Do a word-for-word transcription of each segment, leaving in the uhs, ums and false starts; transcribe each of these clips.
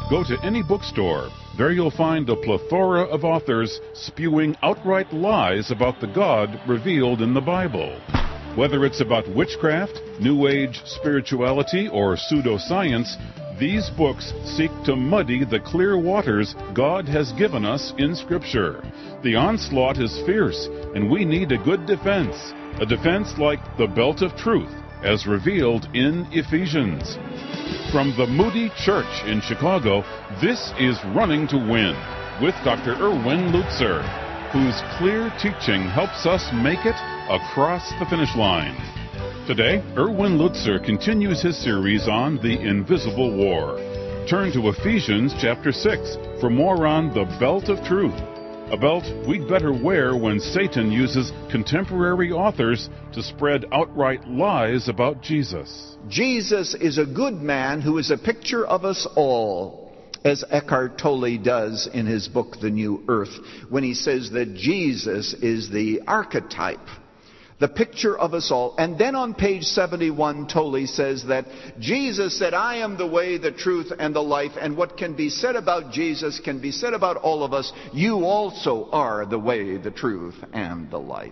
Go to any bookstore. There you'll find a plethora of authors spewing outright lies about the God revealed in the Bible. Whether it's about witchcraft, New Age spirituality, or pseudoscience, these books seek to muddy the clear waters God has given us in Scripture. The onslaught is fierce, and we need a good defense. A defense like the Belt of Truth, as revealed in Ephesians. From the Moody Church in Chicago, this is Running to Win with Doctor Erwin Lutzer, whose clear teaching helps us make it across the finish line. Today, Erwin Lutzer continues his series on the invisible war. Turn to Ephesians chapter six for more on the Belt of Truth, a belt we'd better wear when Satan uses contemporary authors to spread outright lies about Jesus. Jesus is a good man who is a picture of us all, as Eckhart Tolle does in his book, The New Earth, when he says that Jesus is the archetype, the picture of us all. And then on page seventy-one, Tolle says that Jesus said, I am the way, the truth, and the life, and what can be said about Jesus can be said about all of us. You also are the way, the truth, and the life.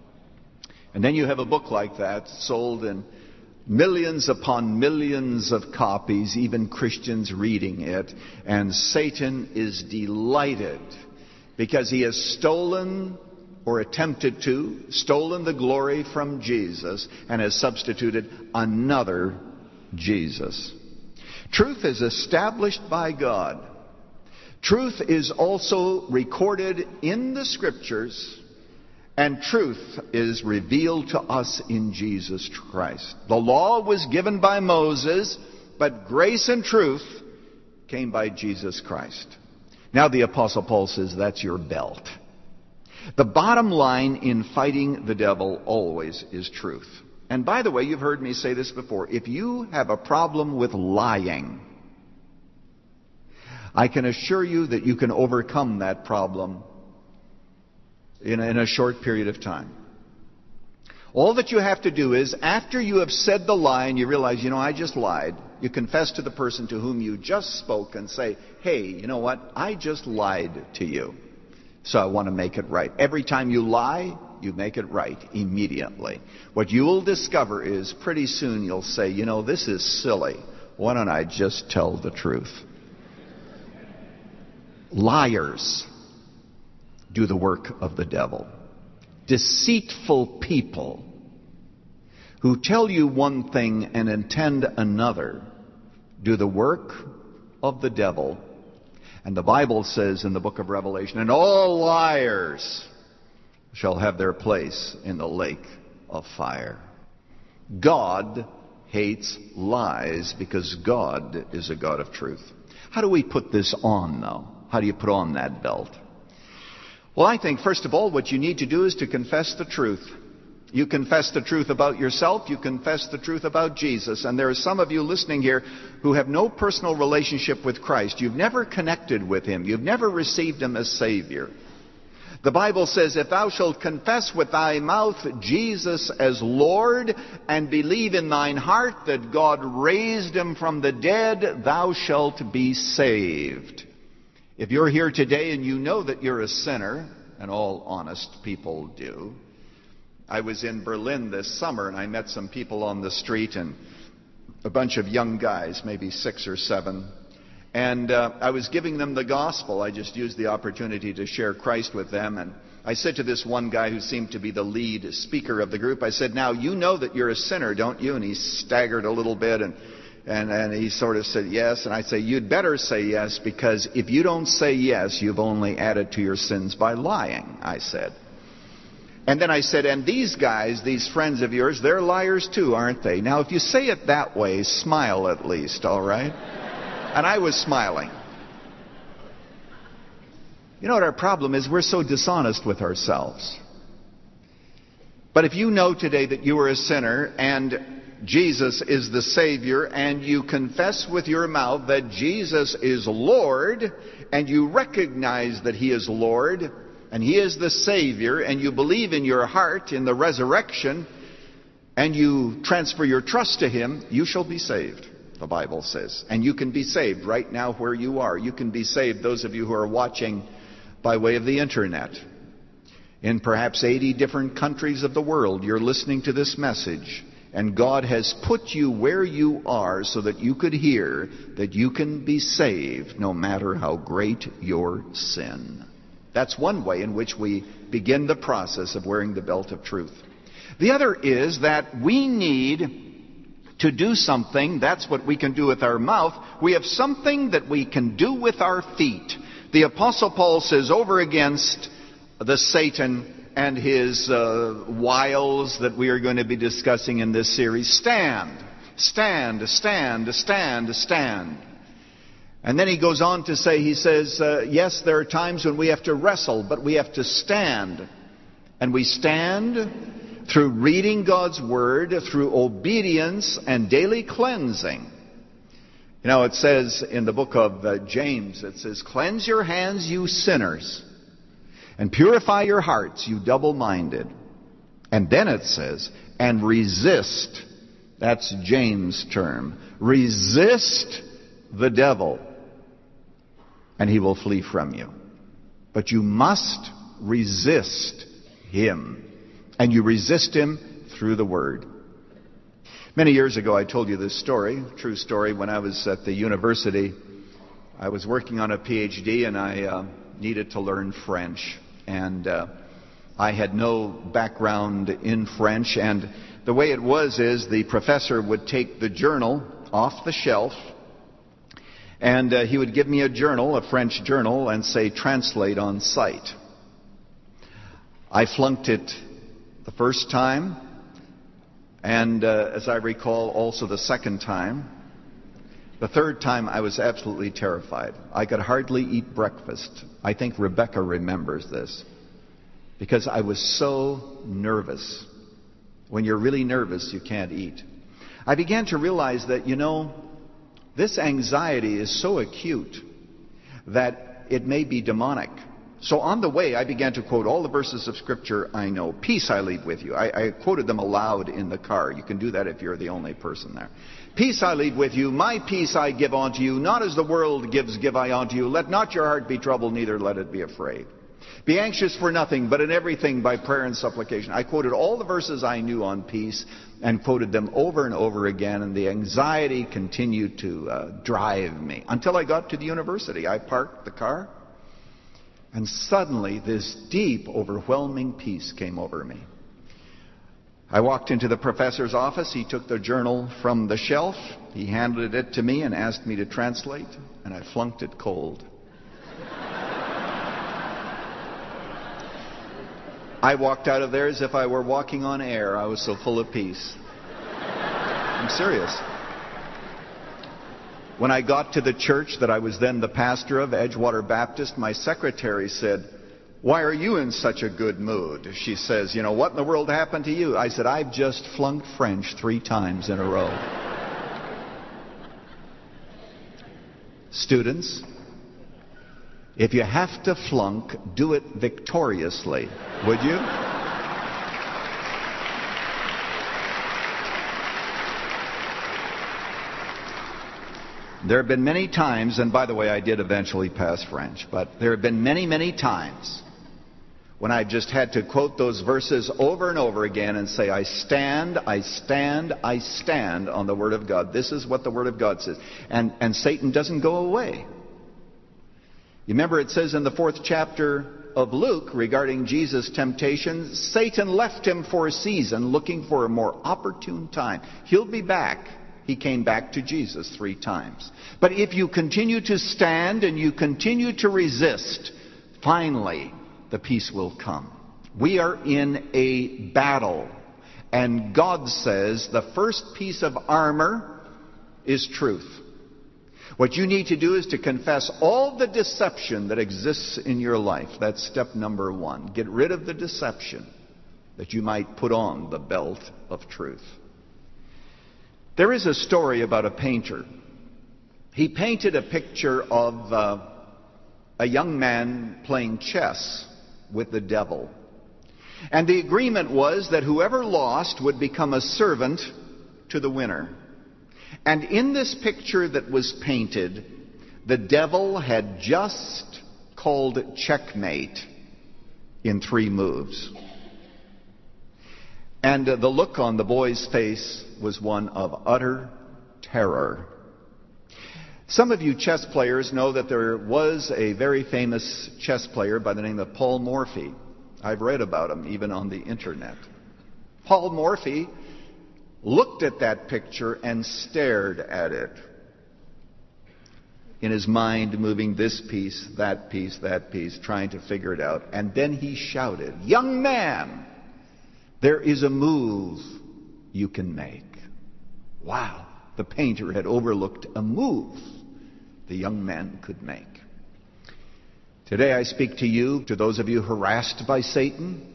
And then you have a book like that sold in millions upon millions of copies, even Christians reading it, and Satan is delighted because he has stolen or attempted to, stolen the glory from Jesus and has substituted another Jesus. Truth is established by God. Truth is also recorded in the Scriptures, and truth is revealed to us in Jesus Christ. The law was given by Moses, but grace and truth came by Jesus Christ. Now the Apostle Paul says that's your belt. The bottom line in fighting the devil always is truth. And by the way, you've heard me say this before. If you have a problem with lying, I can assure you that you can overcome that problem in a, in a short period of time. All that you have to do is, after you have said the lie and you realize, you know, I just lied, you confess to the person to whom you just spoke and say, hey, you know what, I just lied to you. So I want to make it right. Every time you lie, you make it right immediately. What you will discover is pretty soon you'll say, you know, this is silly. Why don't I just tell the truth? Liars do the work of the devil. Deceitful people who tell you one thing and intend another do the work of the devil. And the Bible says in the book of Revelation, and all liars shall have their place in the lake of fire. God hates lies because God is a God of truth. How do we put this on, though? How do you put on that belt? Well, I think, first of all, what you need to do is to confess the truth. You confess the truth about yourself. You confess the truth about Jesus. And there are some of you listening here who have no personal relationship with Christ. You've never connected with Him. You've never received Him as Savior. The Bible says, if thou shalt confess with thy mouth Jesus as Lord and believe in thine heart that God raised Him from the dead, thou shalt be saved. If you're here today and you know that you're a sinner, and all honest people do. I was in Berlin this summer and I met some people on the street, and a bunch of young guys, maybe six or seven. And uh, I was giving them the gospel. I just used the opportunity to share Christ with them. And I said to this one guy who seemed to be the lead speaker of the group, I said, now you know that you're a sinner, don't you? And he staggered a little bit and, and, and he sort of said yes. And I say, you'd better say yes, because if you don't say yes, you've only added to your sins by lying, I said. And then I said, and these guys, these friends of yours, they're liars too, aren't they? Now, if you say it that way, smile at least, all right? And I was smiling. You know what our problem is? We're so dishonest with ourselves. But if you know today that you are a sinner and Jesus is the Savior, and you confess with your mouth that Jesus is Lord, and you recognize that He is Lord, and He is the Savior, and you believe in your heart in the resurrection, and you transfer your trust to Him, you shall be saved. the Bible says. And you can be saved right now where you are. You can be saved, those of you who are watching by way of the internet. In perhaps eighty different countries of the world, you're listening to this message. And God has put you where you are so that you could hear that you can be saved no matter how great your sin. That's one way in which we begin the process of wearing the belt of truth. The other is that we need to do something. That's what we can do with our mouth. We have something that we can do with our feet. The Apostle Paul says over against the Satan and his uh, wiles that we are going to be discussing in this series, stand, stand, stand, stand, stand. And then he goes on to say, he says, uh, yes, there are times when we have to wrestle, but we have to stand. And we stand through reading God's Word, through obedience and daily cleansing. You know, it says in the book of uh, James, it says, cleanse your hands, you sinners, and purify your hearts, you double-minded. And then it says, and resist, that's James' term, resist the devil, and he will flee from you. But you must resist him. And you resist him through the Word. Many years ago I told you this story, true story. When I was at the university, I was working on a P H D and I uh, needed to learn French. And uh, I had no background in French. And the way it was is the professor would take the journal off the shelf and uh, he would give me a journal, a French journal, and say, translate on sight. I flunked it the first time, and uh, as I recall, also the second time. The third time, I was absolutely terrified. I could hardly eat breakfast. I think Rebecca remembers this, because I was so nervous. When you're really nervous, you can't eat. I began to realize that, you know, this anxiety is so acute that it may be demonic. So on the way, I began to quote all the verses of Scripture I know. Peace I leave with you. I, I quoted them aloud in the car. You can do that if you're the only person there. Peace I leave with you. My peace I give unto you. Not as the world gives, give I unto you. Let not your heart be troubled, neither let it be afraid. Be anxious for nothing, but in everything by prayer and supplication. I quoted all the verses I knew on peace and quoted them over and over again, and the anxiety continued to uh, drive me until I got to the university. I parked the car. And suddenly, this deep, overwhelming peace came over me. I walked into the professor's office. He took the journal from the shelf. He handed it to me and asked me to translate, and I flunked it cold. I walked out of there as if I were walking on air. I was so full of peace. I'm serious. When I got to the church that I was then the pastor of, Edgewater Baptist, my secretary said, why are you in such a good mood? She says, you know, what in the world happened to you? I said, I've just flunked French three times in a row. Students, if you have to flunk, do it victoriously, would you? There have been many times, and by the way, I did eventually pass French, but there have been many, many times when I just had to quote those verses over and over again and say, I stand, I stand, I stand on the Word of God. This is what the Word of God says. And, and Satan doesn't go away. You remember it says in the fourth chapter of Luke regarding Jesus' temptation, Satan left him for a season looking for a more opportune time. He'll be back. He came back to Jesus three times. But if you continue to stand and you continue to resist, finally the peace will come. We are in a battle. And God says the first piece of armor is truth. What you need to do is to confess all the deception that exists in your life. That's step number one. Get rid of the deception that you might put on the belt of truth. There is a story about a painter. He painted a picture of uh, a young man playing chess with the devil. And the agreement was that whoever lost would become a servant to the winner. And in this picture that was painted, the devil had just called checkmate in three moves. And uh, the look on the boy's face was one of utter terror. Some of you chess players know that there was a very famous chess player by the name of Paul Morphy. I've read about him even on the internet. Paul Morphy looked at that picture and stared at it, in his mind moving this piece, that piece, that piece, trying to figure it out. And then he shouted, "Young man, there is a move you can make." Wow, the painter had overlooked a move the young man could make. Today I speak to you, to those of you harassed by Satan,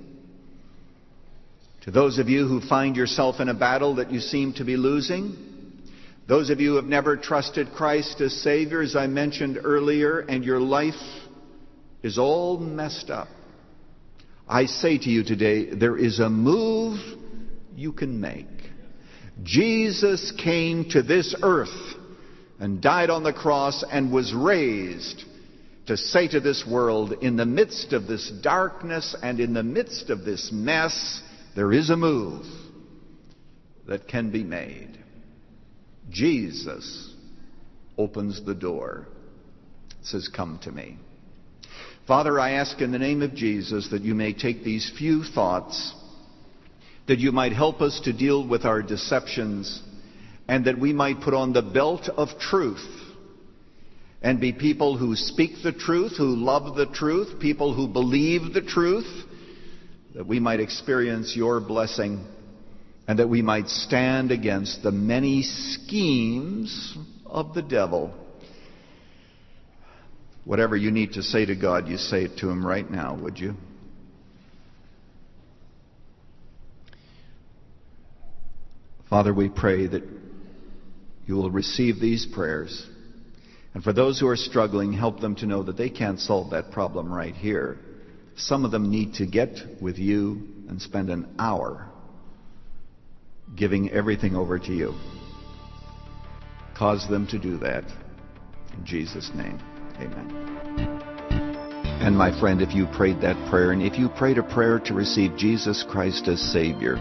to those of you who find yourself in a battle that you seem to be losing, those of you who have never trusted Christ as Savior, as I mentioned earlier, and your life is all messed up. I say to you today, there is a move you can make. Jesus came to this earth and died on the cross and was raised to say to this world, in the midst of this darkness and in the midst of this mess, there is a move that can be made. Jesus opens the door, says, "Come to me." Father, I ask in the name of Jesus that you may take these few thoughts, that you might help us to deal with our deceptions, and that we might put on the belt of truth and be people who speak the truth, who love the truth, people who believe the truth, that we might experience your blessing, and that we might stand against the many schemes of the devil. Whatever you need to say to God, you say it to him right now, would you? Father, we pray that you will receive these prayers. And for those who are struggling, help them to know that they can't solve that problem right here. Some of them need to get with you and spend an hour giving everything over to you. Cause them to do that. In Jesus' name, amen. And my friend, if you prayed that prayer, and if you prayed a prayer to receive Jesus Christ as Savior,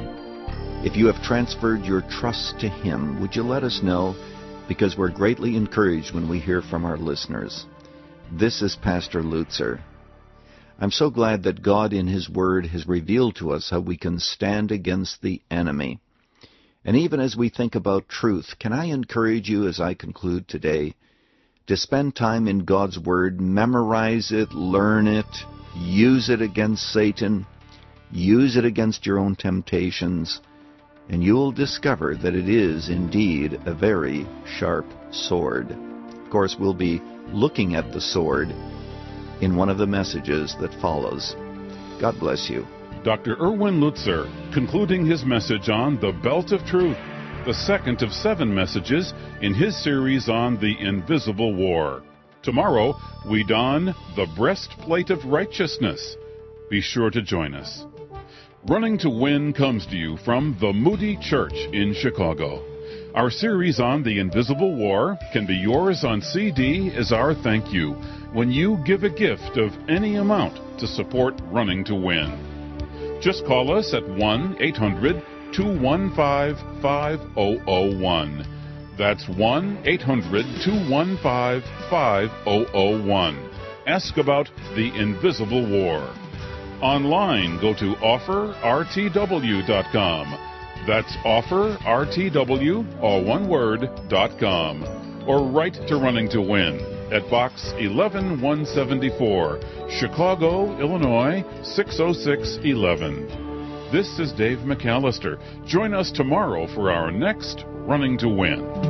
if you have transferred your trust to Him, would you let us know? Because we're greatly encouraged when we hear from our listeners. This is Pastor Lutzer. I'm so glad that God in His Word has revealed to us how we can stand against the enemy. And even as we think about truth, can I encourage you as I conclude today to spend time in God's Word, memorize it, learn it, use it against Satan, use it against your own temptations, and you'll discover that it is indeed a very sharp sword. Of course, we'll be looking at the sword in one of the messages that follows. God bless you. Doctor Erwin Lutzer, concluding his message on the Belt of Truth, the second of seven messages in his series on the Invisible War. Tomorrow, we don the breastplate of righteousness. Be sure to join us. Running to Win comes to you from the Moody Church in Chicago. Our series on the Invisible War can be yours on C D as our thank you when you give a gift of any amount to support Running to Win. Just call us at one eight hundred two one five five zero zero one. That's one eight hundred two one five five zero zero one. Ask about the Invisible War. Online, go to offer r t w dot com. That's offer r t w, all one word, dot com. Or write to Running to Win at Box eleven one seventy-four, Chicago, Illinois six oh six one one. This is Dave McAllister. Join us tomorrow for our next Running to Win.